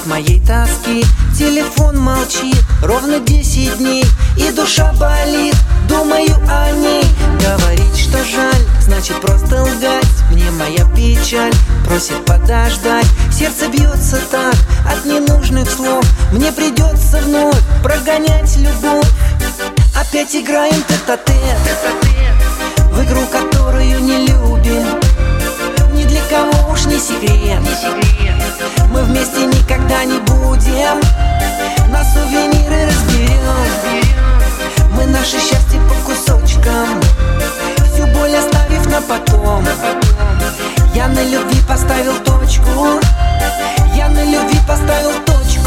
от моей тоски. Телефон молчит ровно 10 дней, и душа болит, думаю о ней. Говорить, что жаль, значит просто лгать. Мне моя печаль просит подождать. Сердце бьется так от ненужных слов. Мне придется вновь прогонять любовь. Опять играем тет-а-тет в игру, которую не любим. Ни для кого уж не секрет, мы вместе никогда не будем. На сувениры разберем мы наше счастье по кусочкам, всю боль оставив на потом. Я на любви поставил точку, я на любви поставил точку.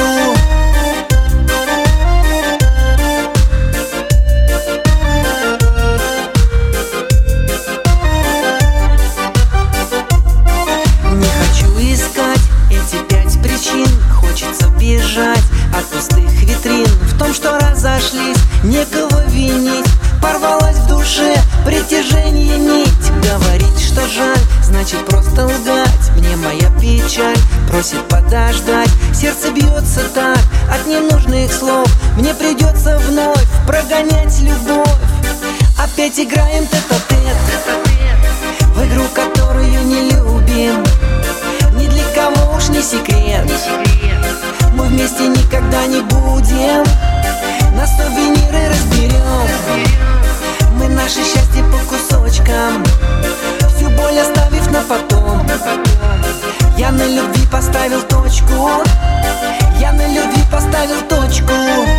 Не хочу искать эти 5 причин, хочется бежать от пустых витрин. В том, что разошлись, некого винить. Порвалась в душе притяжение нить. Говорить, что жаль, значит просто лгать. Мне моя печаль просит подождать. Сердце бьется так от ненужных слов. Мне придется вновь прогонять любовь. Опять играем тет-а-тет в игру, которую не любим. Ни для кого уж не секрет, мы вместе никогда не будем. На сувениры разберем мы наше счастье по кусочкам, всю боль оставив на потом. Я на любви поставил точку, я на любви поставил точку.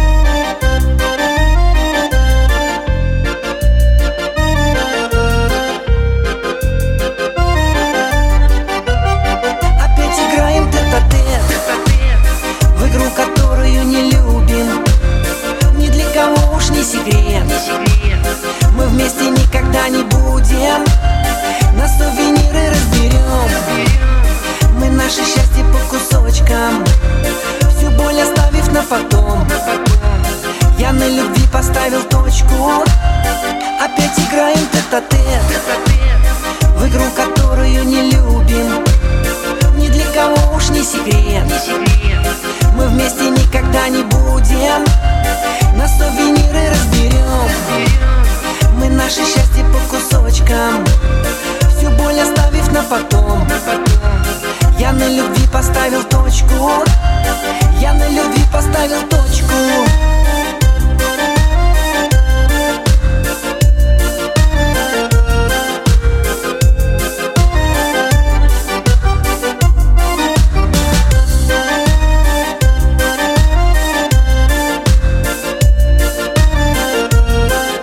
Опять играем тет-а-тет в игру, которую не любим. Ни для кого уж не секрет, мы вместе никогда не будем. На сувениры разберем мы наше счастье по кусочкам, всю боль оставив на потом. Я на любви поставил точку. Опять играем тет-а-тет в игру, которую не любим. Ни для кого уж не секрет, мы вместе никогда не будем. На сувениры разберем мы наше счастье по кусочкам, всю боль оставив на потом. Я на любви поставил точку, я на любви поставил точку.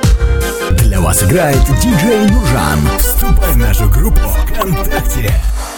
Для вас играет диджей Нуржан. Вступай в нашу группу ВКонтакте.